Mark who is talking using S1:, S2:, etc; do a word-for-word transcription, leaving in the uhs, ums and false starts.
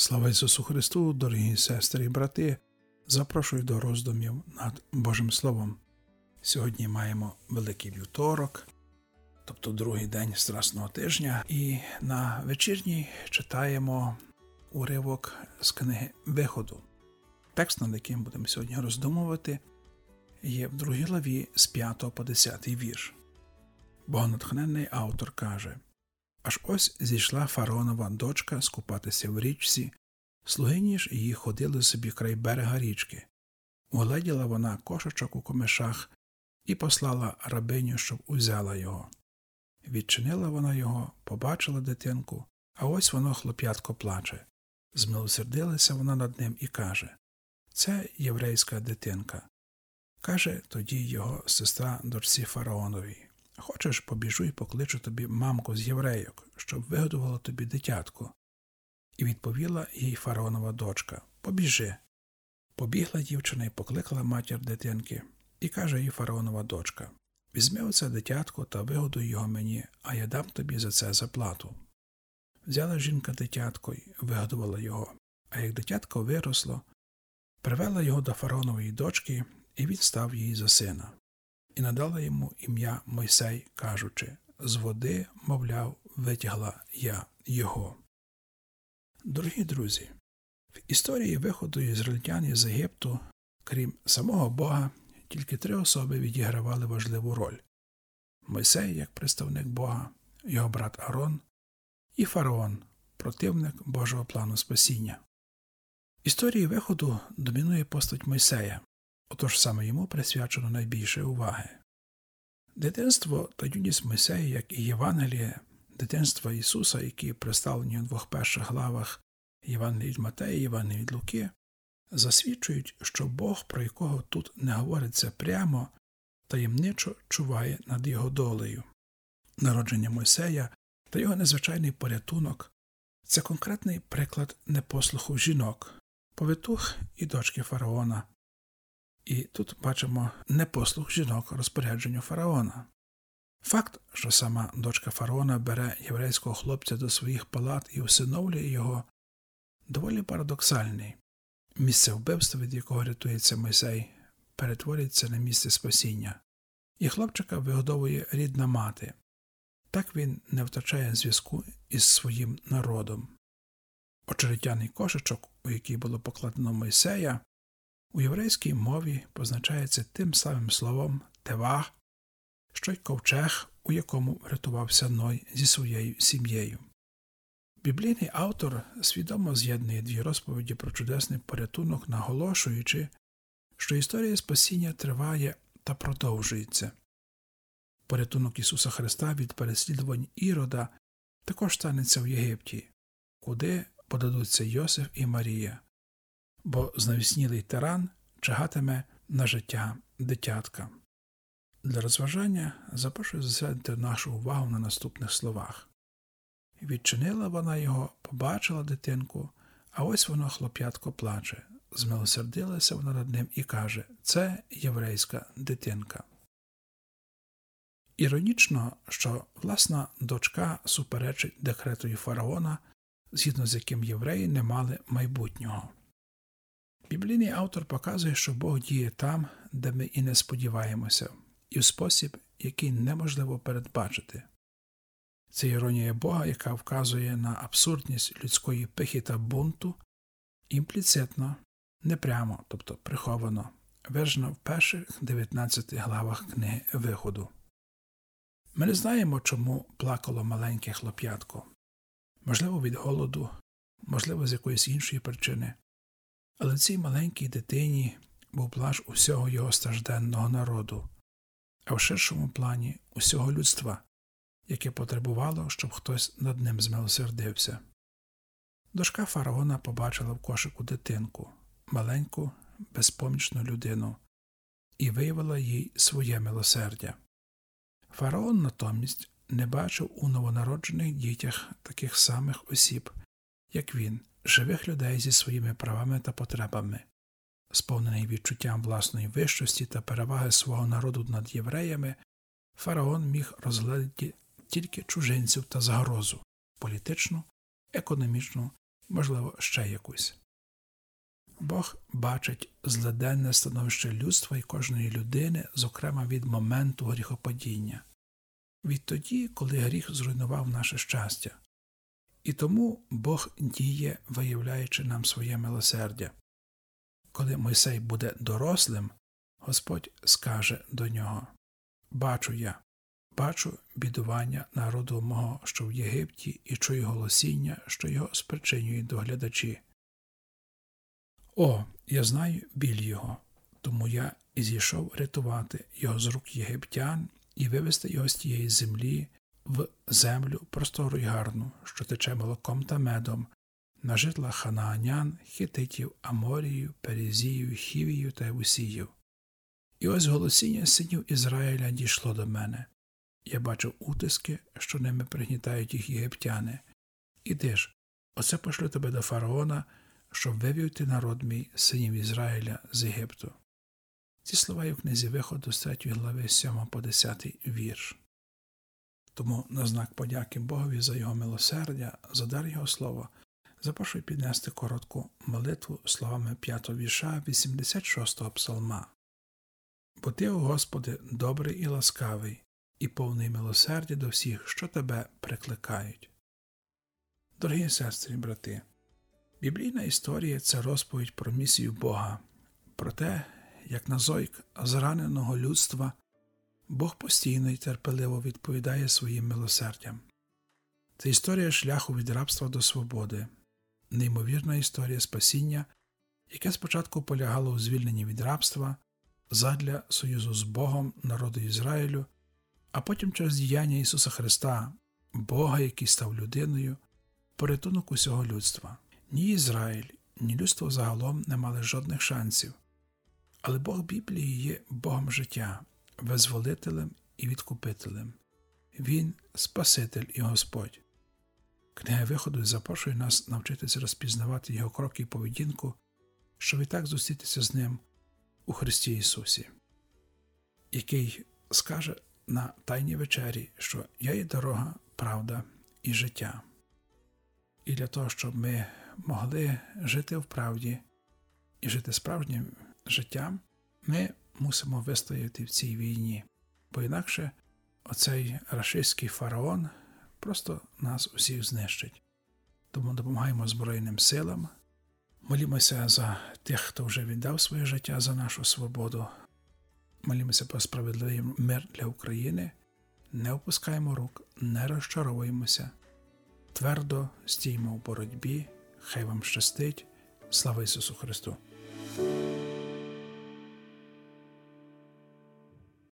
S1: Слава Ісусу Христу, дорогі сестри і брати! Запрошую до роздумів над Божим Словом. Сьогодні маємо Великий Вівторок, тобто другий день Страсного тижня, і на вечірній читаємо уривок з книги Виходу. Текст, над яким будемо сьогодні роздумувати, є в другій главі з п'ятого по десятий вірш. Богонатхненний автор каже: «Аж ось зійшла фараонова дочка скупатися в річці, слугині ж її ходили собі край берега річки. Угледіла вона кошечок у комишах і послала рабиню, щоб узяла його. Відчинила вона його, побачила дитинку, а ось воно хлоп'ятко плаче. Змилосердилася вона над ним і каже: це єврейська дитинка. Каже тоді його сестра дочці фараоновій: хочеш, побіжу і покличу тобі мамку з єврейок, щоб вигодувала тобі дитятко. І відповіла їй фараонова дочка: побіжи. Побігла дівчина і покликала матір дитинки. І каже їй фараонова дочка: візьми оце дитятко та вигодуй його мені, а я дам тобі за це заплату. Взяла жінка дитятко й вигодувала його, а як дитятко виросло, привела його до фараонової дочки і він став їй за сина. І надала йому ім'я Мойсей, кажучи: з води, мовляв, витягла я його. Дорогі друзі, в історії виходу ізраїльтян із Єгипту, крім самого Бога, тільки три особи відігравали важливу роль: Мойсей, як представник Бога, його брат Аарон і фараон, противник Божого плану спасіння. В історії виходу домінує постать Мойсея, отож саме йому присвячено найбільше уваги. Дитинство та юність Мойсея, як і Євангеліє, дитинство Ісуса, які представлені у двох перших главах Євангелія від Матея і Євангелія від Луки, засвідчують, що Бог, про якого тут не говориться прямо, таємничо чуває над його долею. Народження Мойсея та його незвичайний порятунок – це конкретний приклад непослуху жінок, повитух і дочки фараона. І тут бачимо непослух жінок розпорядженню фараона. Факт, що сама дочка фараона бере єврейського хлопця до своїх палат і усиновлює його, доволі парадоксальний. Місце вбивства, від якого рятується Мойсей, перетворюється на місце спасіння. І хлопчика вигодовує рідна мати. Так він не втрачає зв'язку із своїм народом. Очеретяний кошечок, у який було покладено Мойсея, у єврейській мові позначається тим самим словом «тевах», що й ковчег, у якому врятувався Ной зі своєю сім'єю. Біблійний автор свідомо з'єднує дві розповіді про чудесний порятунок, наголошуючи, що історія спасіння триває та продовжується. Порятунок Ісуса Христа від переслідувань Ірода також станеться в Єгипті, куди подадуться Йосиф і Марія, бо знавіснілий тиран чагатиме на життя дитятка. Для розважання запрошую зосередити нашу увагу на наступних словах. Відчинила вона його, побачила дитинку, а ось воно хлоп'ятко плаче. Змилосердилася вона над ним і каже: це єврейська дитинка. Іронічно, що власна дочка суперечить декретові фараона, згідно з яким євреї не мали майбутнього. Біблійний автор показує, що Бог діє там, де ми і не сподіваємося, і в спосіб, який неможливо передбачити. Це іронія Бога, яка вказує на абсурдність людської пихи та бунту, імпліцитно, непрямо, тобто приховано, виражено в перших дев'ятнадцяти главах книги Виходу. Ми не знаємо, чому плакало маленьке хлоп'ятко. Можливо, від голоду, можливо, з якоїсь іншої причини. Але цій маленькій дитині був плач усього його стражденного народу, а в ширшому плані усього людства, яке потребувало, щоб хтось над ним змилосердився. Дочка фараона побачила в кошику дитинку, маленьку, безпомічну людину, і виявила їй своє милосердя. Фараон натомість не бачив у новонароджених дітях таких самих осіб, як він, живих людей зі своїми правами та потребами. Сповнений відчуттям власної вищості та переваги свого народу над євреями, фараон міг розгледіти тільки чужинців та загрозу – політичну, економічну, можливо, ще якусь. Бог бачить злиденне становище людства і кожної людини, зокрема від моменту гріхопадіння, відтоді, коли гріх зруйнував наше щастя. І тому Бог діє, виявляючи нам своє милосердя. Коли Мойсей буде дорослим, Господь скаже до нього: «Бачу я, бачу бідування народу мого, що в Єгипті, і чую голосіння, що його спричинюють доглядачі. О, я знаю біль його, тому я і зійшов рятувати його з рук єгиптян і вивести його з тієї землі в землю простору й гарну, що тече молоком та медом, на житла ханаанян, хітитів, аморіїв, перезіїв, хівіїв та євусіїв. І ось голосіння синів Ізраїля дійшло до мене. Я бачив утиски, що ними пригнітають їх єгиптяни. Іди ж, оце пошлю тебе до фараона, щоб вивів ти народ мій, синів Ізраїля, з Єгипту». Ці слова є в книзі Виходу з третьої глави з сьомого по десятий вірш. Тому на знак подяки Богові за його милосердя, за дар його слова, запрошую піднести коротку молитву словами п'ятого вірша вісімдесят шостого псалма. «Бо ти, о Господи, добрий і ласкавий, і повний милосердя до всіх, що тебе прикликають». Дорогі сестри і брати, біблійна історія – це розповідь про місію Бога, про те, як на зойк зраненого людства Бог постійно і терпеливо відповідає своїм милосердям. Це історія шляху від рабства до свободи, неймовірна історія спасіння, яке спочатку полягало у звільненні від рабства задля союзу з Богом народу Ізраїлю, а потім через діяння Ісуса Христа, Бога, який став людиною, порятунок усього людства. Ні Ізраїль, ні людство загалом не мали жодних шансів. Але Бог Біблії є Богом життя, визволителем і відкупителем. Він – Спаситель і Господь. Книга Виходу запрошує нас навчитися розпізнавати Його кроки і поведінку, щоб і так зустрітися з Ним у Христі Ісусі, який скаже на Тайній вечері, що «Я є дорога, правда і життя». І для того, щоб ми могли жити в правді і жити справжнім життям, ми мусимо вистояти в цій війні, бо інакше оцей рашистський фараон просто нас усіх знищить. Тому допомагаємо Збройним силам, молімося за тих, хто вже віддав своє життя за нашу свободу, молімося про справедливий мир для України, не опускаємо рук, не розчаровуємося, твердо стіймо в боротьбі, хай вам щастить, слава Ісусу Христу!